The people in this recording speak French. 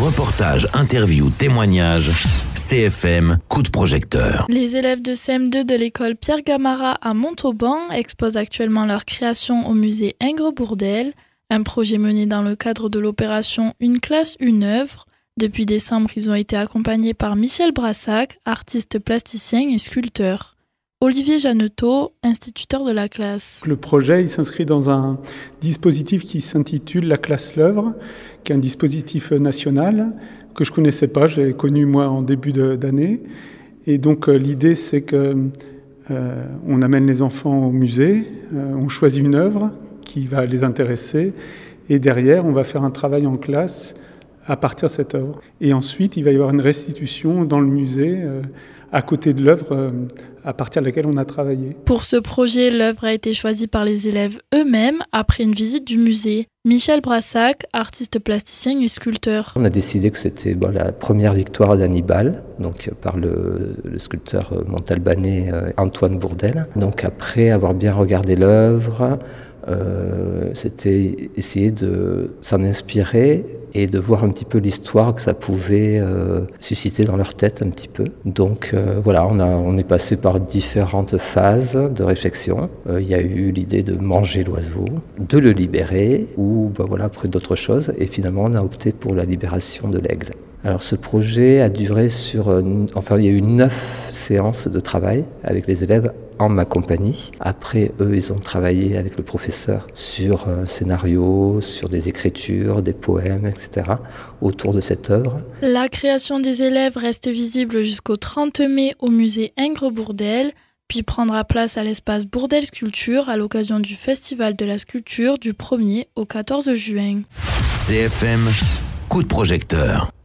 Reportages, interviews, témoignages, CFM, coup de projecteur. Les élèves de CM2 de l'école Pierre Gamarra à Montauban exposent actuellement leur création au musée Ingres-Bourdelle, un projet mené dans le cadre de l'opération Une classe, une œuvre. Depuis décembre, ils ont été accompagnés par Michel Brassac, artiste plasticien et sculpteur. Olivier Jeannetot, instituteur de la classe. Le projet il s'inscrit dans un dispositif qui s'intitule La classe l'œuvre, qui est un dispositif national que je ne connaissais pas, je l'ai connu moi en début d'année. Et donc l'idée c'est que on amène les enfants au musée, on choisit une œuvre qui va les intéresser et derrière on va faire un travail en classe à partir de cette œuvre. Et ensuite il va y avoir une restitution dans le musée à côté de l'œuvre à partir de laquelle on a travaillé. Pour ce projet, l'œuvre a été choisie par les élèves eux-mêmes après une visite du musée. Michel Brassac, artiste plasticien et sculpteur. On a décidé que c'était la première victoire d'Hannibal, donc par le sculpteur montalbanais Antoine Bourdelle. Donc après avoir bien regardé l'œuvre, c'était essayer de s'en inspirer et de voir un petit peu l'histoire que ça pouvait susciter dans leur tête un petit peu. Donc on est passé par différentes phases de réflexion. Il y a eu l'idée de manger l'oiseau, de le libérer, ou après d'autres choses. Et finalement, on a opté pour la libération de l'aigle. Alors ce projet a duré il y a eu 9 séances de travail avec les élèves en ma compagnie. Après, eux, ils ont travaillé avec le professeur sur un scénario, sur des écritures, des poèmes, etc. autour de cette œuvre. La création des élèves reste visible jusqu'au 30 mai au musée Ingres-Bourdelle, puis prendra place à l'espace Bourdelle Sculpture à l'occasion du Festival de la Sculpture du 1er au 14 juin. CFM, coup de projecteur.